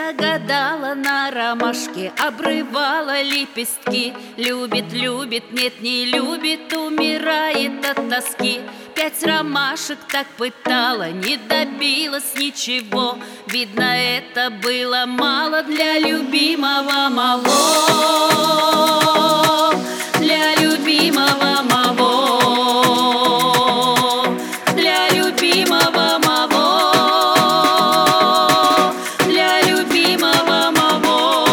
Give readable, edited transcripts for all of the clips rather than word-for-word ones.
я гадала на ромашке, обрывала лепестки. Любит, любит, нет, не любит, умирает от тоски. 5 ромашек так пытала, не добилась ничего. Видно, это было мало для любимого моего, для любимого моего, для любимого моего, для любимого моего.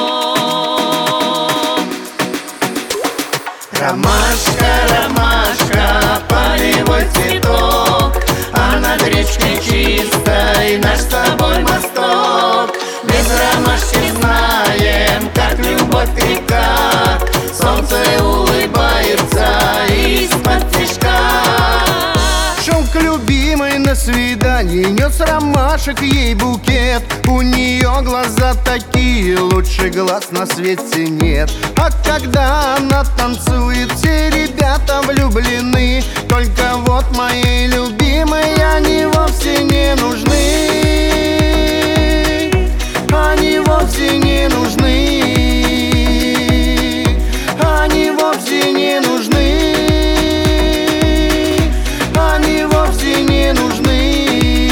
Ромашка, ромашка, полевой цветок, а над речкой чистой наш с тобой мосток. Без ромашки знаем, как любовь крепка, солнце улыбается из-под снежка. Шел к любимой на свидание, нес ромашек ей букет. У нее глаза такие, лучше глаз на свете нет. А когда она танцует, все ребята влюблены. Только вот моей любимой они вовсе не нужны. Они вовсе не нужны. Они вовсе не нужны. Они вовсе не нужны.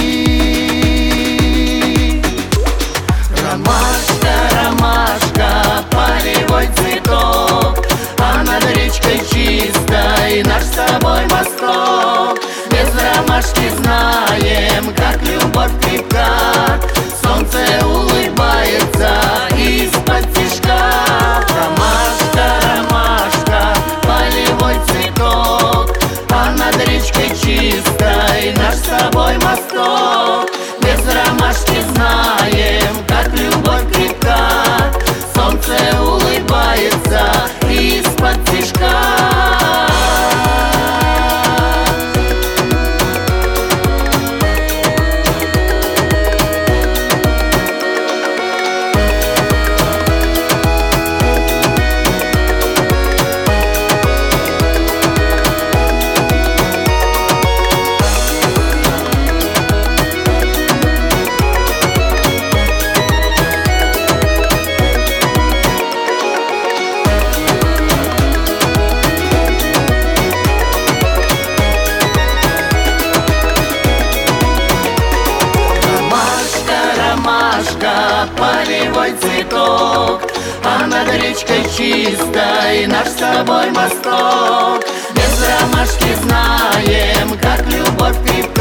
Ромашка, ромашка, полевой цветок, а над речкой чистой наш с тобой мосток. Без ромашки знаем, как любовь крепка, солнце улыбается из-под снежка. Ромашка, ромашка, полевой цветок, а над речкой чистой наш с тобой мосток. Без ромашки знаем, как любовь крепка, солнце улыбается из-под снежка. Ромашка, полевой цветок, а над речкой чистой наш с тобой мосток. Без ромашки знаем, как любовь крепка,